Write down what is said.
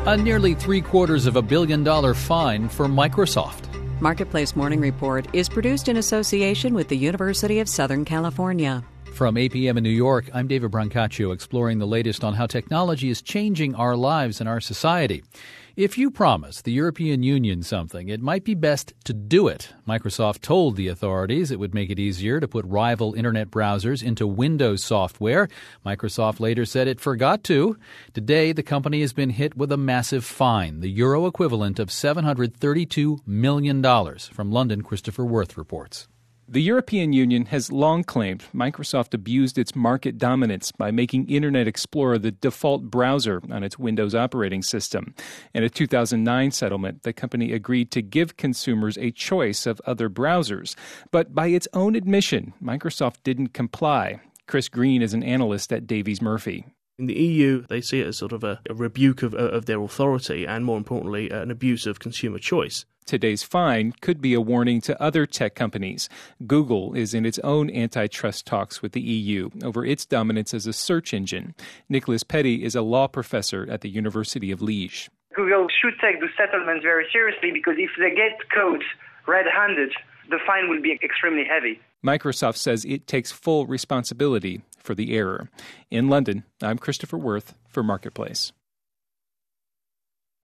A nearly $750 million fine for Microsoft. Marketplace Morning Report is produced in association with the University of Southern California. From APM in New York, I'm David Brancaccio, exploring the latest on how technology is changing our lives and our society. If you promise the European Union something, it might be best to do it. Microsoft told the authorities it would make it easier to put rival internet browsers into Windows software. Microsoft later said it forgot to. Today, the company has been hit with a massive fine, the euro equivalent of $732 million. From London, Christopher Worth reports. The European Union has long claimed Microsoft abused its market dominance by making Internet Explorer the default browser on its Windows operating system. In a 2009 settlement, the company agreed to give consumers a choice of other browsers. But by its own admission, Microsoft didn't comply. Chris Green is an analyst at Davies Murphy. In the EU, they see it as sort of a rebuke of their authority and, more importantly, an abuse of consumer choice. Today's fine could be a warning to other tech companies. Google is in its own antitrust talks with the EU over its dominance as a search engine. Nicholas Petty is a law professor at the University of Liège. Google should take the settlement very seriously because if they get caught red-handed, the fine will be extremely heavy. Microsoft says it takes full responsibility for the error. In London, I'm Christopher Worth for Marketplace.